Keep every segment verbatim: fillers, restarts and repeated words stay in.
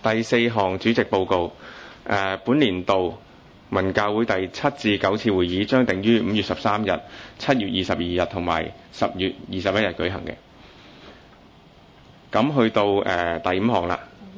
第四項主席報告，誒本年度文教會第七至九次會議將定於五月十三日、七月二十二日同埋十月二十一日舉行嘅。咁去到誒、呃、第五項啦。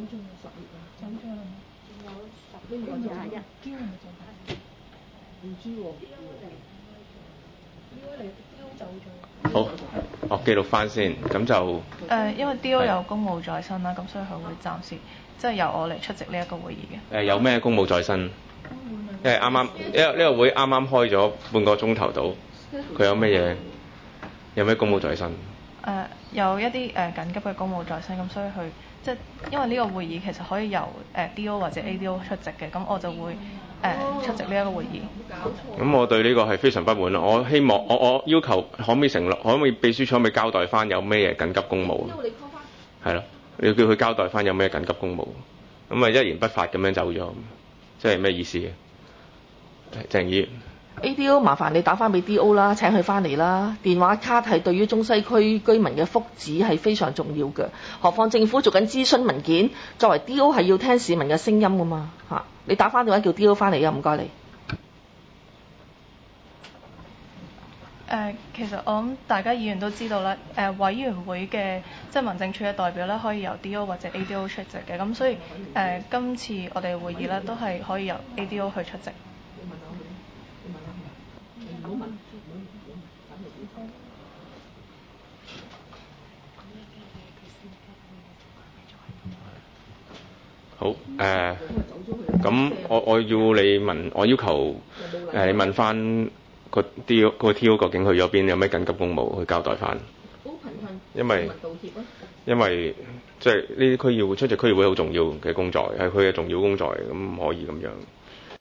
好，我記錄翻先，咁就誒、 呃，因為 D O 有公務在身啦，咁所以佢會暫時即係由我嚟出席呢一個會議嘅。誒、 呃，有咩公務在身？因為啱啱，因為呢個會啱啱開咗半個鐘頭到，佢有咩嘢？有咩公務在身？誒、 呃，有一啲誒、呃、緊急嘅公務在身，咁所以佢即係因為呢個會議其實可以由誒、呃、D O 或者 A D O 出席嘅，咁我就會誒、呃、出席呢一個會議。 咁我對呢個係非常不滿，我希望我我要求可唔可以承諾，可唔可以秘書長可唔可以交代翻有咩嘢緊急公務？係咯，你要叫佢交代翻有咩緊急公務，咁啊一言不發咁樣走咗，即係咩意思嘅？鄭議員 A D O 麻煩你打翻俾 D O 啦，請佢翻嚟啦。電話卡係對於中西區居民嘅福祉係非常重要嘅，何況政府做緊諮詢文件，作為 D O 係要聽市民嘅聲音噶嘛嚇。你打翻電話叫 D O 翻嚟啊，唔該你。 誒、呃，其實我諗大家議員都知道啦，誒、呃、委員會嘅即係民政處嘅代表咧，可以由 D O 或者 A D O 出席嘅，咁所以誒、呃、今次我哋會議咧都係可以由 A D O 去出席。 好誒，咁、呃、我我要你問，我要求誒、呃、你問翻個 D O 個 T O 究竟去咗邊，有咩緊急公務去交代翻。因為因為即係呢啲區議會出席區議會好重要嘅工作，係佢嘅重要工作嚟，咁唔可以咁樣。